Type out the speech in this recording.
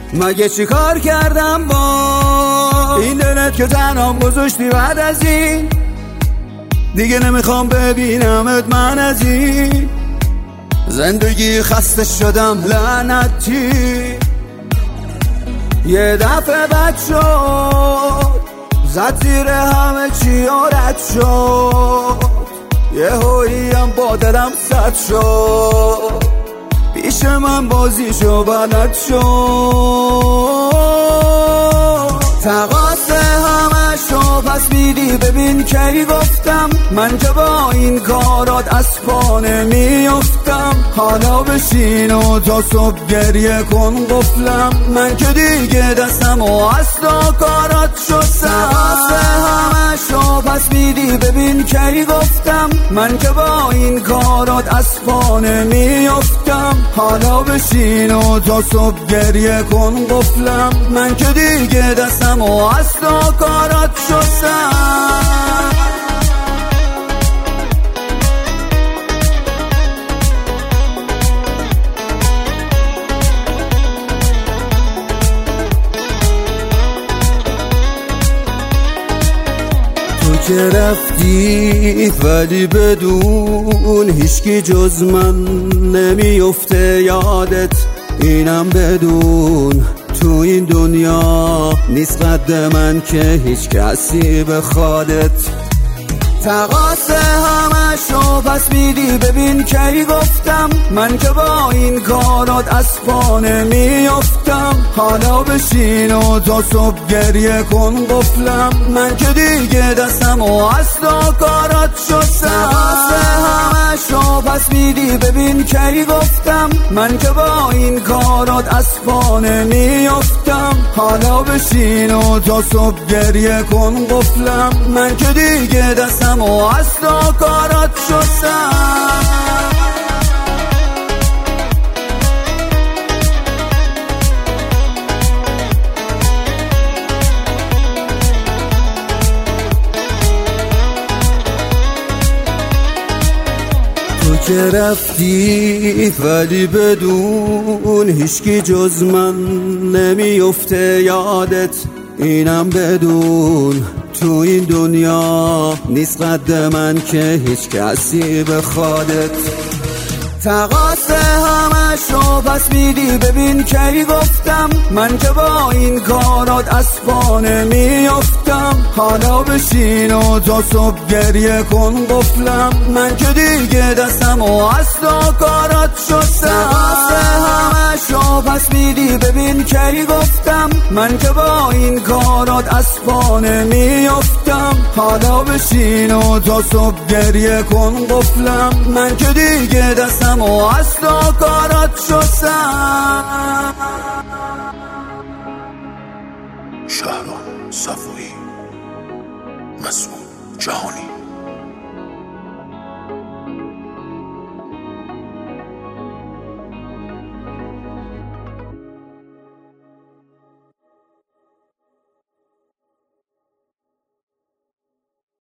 مگه چی کار کردم با این دلت که تنهام گذاشتی؟ بعد از این دیگه نمیخوام ببینمت من از این زندگی. خسته شدم لعنتی، یه دفعه بد شد، زد زیر همه چی رد شد، یه هوییم با دلم صد شد، پیش من بازیشو بلد شد. تقاصه همشو پس میدی، ببین کی گفتم من که با این کارات از پا نمیافتم. حالا بشین و تا صبح گریه کن قفلم، من که دیگه دستم و از تا کارات شستم. تقاصه همشو پس میدی، ببین کی گفتم من که با این کارات از پا نمیافتم. حالا بشین و تا صبح گریه کن قفلم، من که دیگه دستم و از تا کارات شستم. تو که رفتی ولی بدون هیچکی جز من نمیفته یادت، اینم بدون تو این دنیا نیست قد من که هیچ کسی بخوادت. تقاصه همشو پس میدی، ببین کی گفتم من که با این کارات از پا نمیافتم. حالا بشین و تا صبح گریه کن قفلم، من که دیگه دستم و از تا کارات شستم. تقاصه همشو پس میدی، ببین کی گفتم من که با این کارات از پا نمیافتم. حالا بشین و تا صبح گریه کن قفلم، من که دیگه دستم و از تا کارات شستم. تو که رفتی ولی بدون هیچکی جز من نمیفته یادت، اینم بدون تو این دنیا نیست قد من که هیچ کسی بخوادت. تقاصه همشو پس میدی، ببین کی گفتم من که با این کارات از پا نمیافتم. حالا بشین و تا صبح گریه کن قفلم، من که دیگه دستم و از تا کارات شستم. تقاصه همشو پس میدی، ببین کی گفتم من که با این کارات از پا نمیافتم. حالا بشین و تا صبح گریه کن قفلم، من که دیگه دستم و از تا کارات شستم. شهرام صفوی، مسعود جهانی.